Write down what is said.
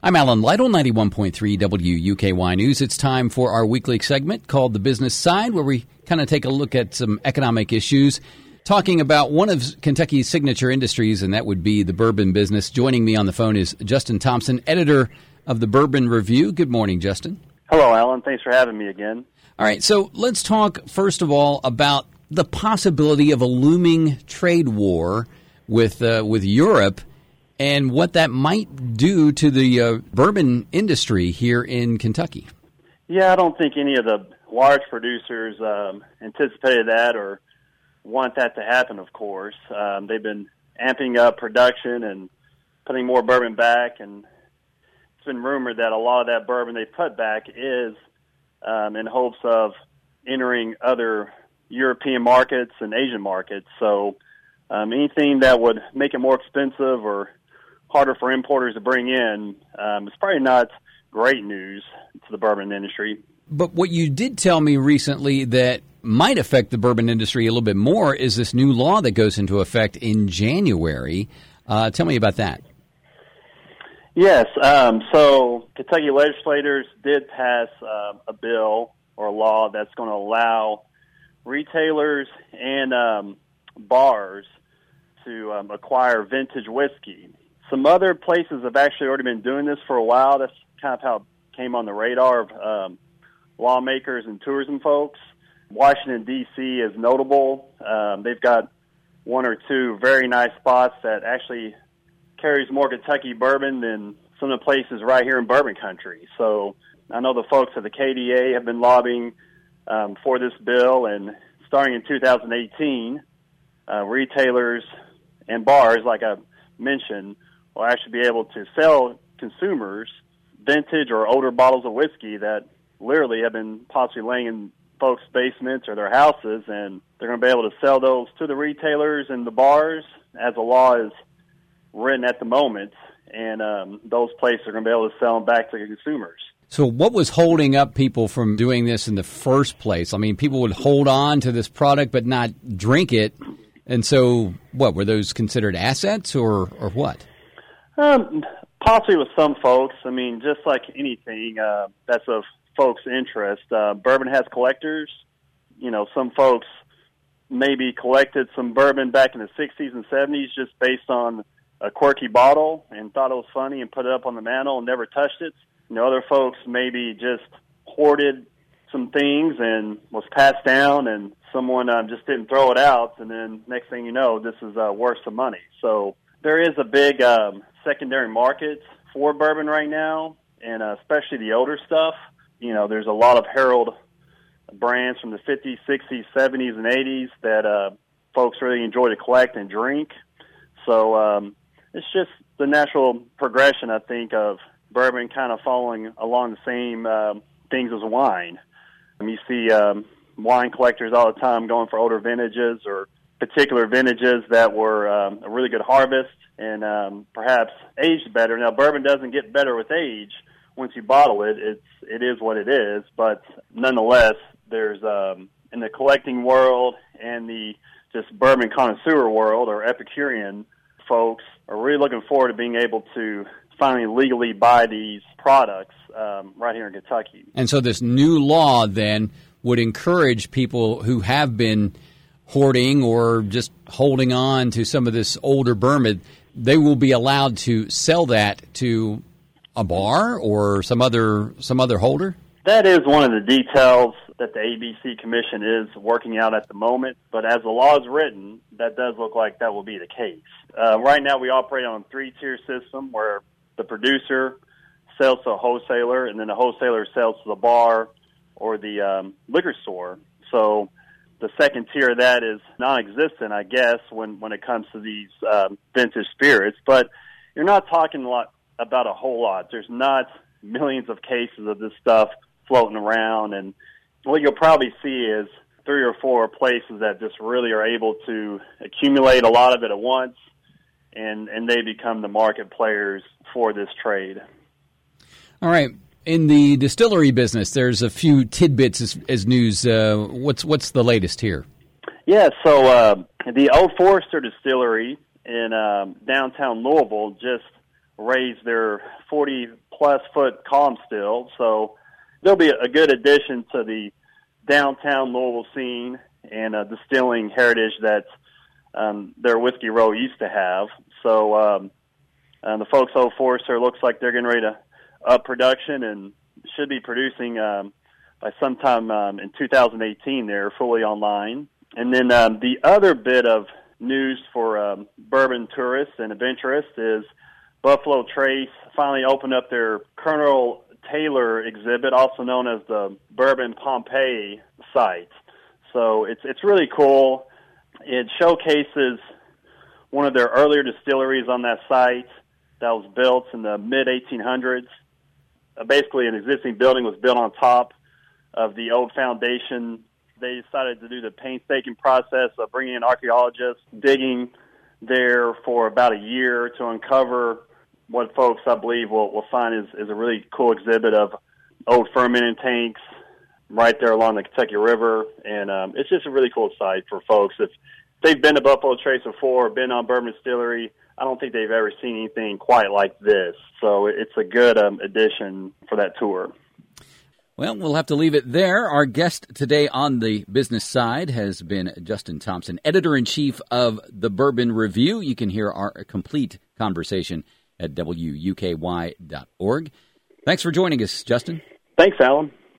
I'm Alan Lytle, 91.3 WUKY News. It's time for our weekly segment called The Business Side, where we kind of take a look at some economic issues, talking about one of Kentucky's signature industries, and that would be the bourbon business. Joining me on the phone is Justin Thompson, editor of the Bourbon Review. Good morning, Justin. Hello, Alan. Thanks for having me again. All right, so let's talk, first of all, about the possibility of a looming trade war with Europe and what that might do to the bourbon industry here in Kentucky. Yeah, I don't think any of the large producers anticipated that or want that to happen, of course. They've been amping up production and putting more bourbon back, and it's been rumored that a lot of that bourbon they put back is in hopes of entering other European markets and Asian markets. So anything that would make it more expensive or harder for importers to bring in, it's probably not great news to the bourbon industry. But what you did tell me recently that might affect the bourbon industry a little bit more is this new law that goes into effect in January. Tell me about that. Yes. So Kentucky legislators did pass a bill or a law that's going to allow retailers and bars to acquire vintage whiskey. Some other places have actually already been doing this for a while. That's kind of how it came on the radar of lawmakers and tourism folks. Washington, D.C. is notable. They've got one or two very nice spots that actually carries more Kentucky bourbon than some of the places right here in bourbon country. So I know the folks at the KDA have been lobbying for this bill, and starting in 2018, retailers and bars, like I mentioned, will actually be able to sell consumers vintage or older bottles of whiskey that literally have been possibly laying in folks' basements or their houses, and they're going to be able to sell those to the retailers and the bars as the law is written at the moment, and those places are going to be able to sell them back to the consumers. So what was holding up people from doing this in the first place? I mean, people would hold on to this product but not drink it, and so what, were those considered assets or what? Possibly with some folks. I mean, just like anything that's of folks' interest, bourbon has collectors. You know, some folks maybe collected some bourbon back in the 60s and 70s just based on a quirky bottle and thought it was funny and put it up on the mantle and never touched it. You know, other folks maybe just hoarded some things and was passed down and someone just didn't throw it out, and then next thing you know, this is worth some money. So there is a big secondary market for bourbon right now, and especially the older stuff. You know, there's a lot of Herald brands from the 50s, 60s, 70s, and 80s that folks really enjoy to collect and drink. So it's just the natural progression, I think, of bourbon kind of following along the same things as wine. You see wine collectors all the time going for older vintages or particular vintages that were a really good harvest and perhaps aged better. Now, bourbon doesn't get better with age. Once you bottle it, it is what it is. But nonetheless, there's in the collecting world and the just bourbon connoisseur world or Epicurean folks are really looking forward to being able to finally legally buy these products right here in Kentucky. And so this new law then would encourage people who have been hoarding or just holding on to some of this older bourbon, they will be allowed to sell that to a bar or some other holder? That is one of the details that the ABC Commission is working out at the moment, but as the law is written, that does look like that will be the case. Right now we operate on a three-tier system where the producer sells to a wholesaler, and then the wholesaler sells to the bar or the liquor store. So the second tier of that is non-existent, I guess, when it comes to these vintage spirits. But you're not talking about a whole lot. There's not millions of cases of this stuff floating around, and what you'll probably see is 3 or 4 places that just really are able to accumulate a lot of it at once, and they become the market players for this trade. All right. In the distillery business, there's a few tidbits as news. What's the latest here? Yeah, so the Old Forester Distillery in downtown Louisville just raised their 40+ plus foot column still. So there'll be a good addition to the downtown Louisville scene and distilling heritage that their Whiskey Row used to have. So the folks over Forester looks like they're getting ready to up production and should be producing by sometime in 2018. They're fully online. And then the other bit of news for bourbon tourists and adventurists is Buffalo Trace finally opened up their Colonel Taylor exhibit, also known as the Bourbon Pompeii site. So it's really cool. It showcases one of their earlier distilleries on that site that was built in the mid-1800s. Basically, an existing building was built on top of the old foundation. They decided to do the painstaking process of bringing in archaeologists, digging there for about a year to uncover what folks, I believe, will find is a really cool exhibit of old fermenting tanks right there along the Kentucky River. And it's just a really cool site for folks. If they've been to Buffalo Trace before, been on Bourbon Distillery, I don't think they've ever seen anything quite like this. So it's a good addition for that tour. Well, we'll have to leave it there. Our guest today on the business side has been Justin Thompson, editor-in-chief of the Bourbon Review. You can hear our complete conversation at WUKY.org. Thanks for joining us, Justin. Thanks, Alan.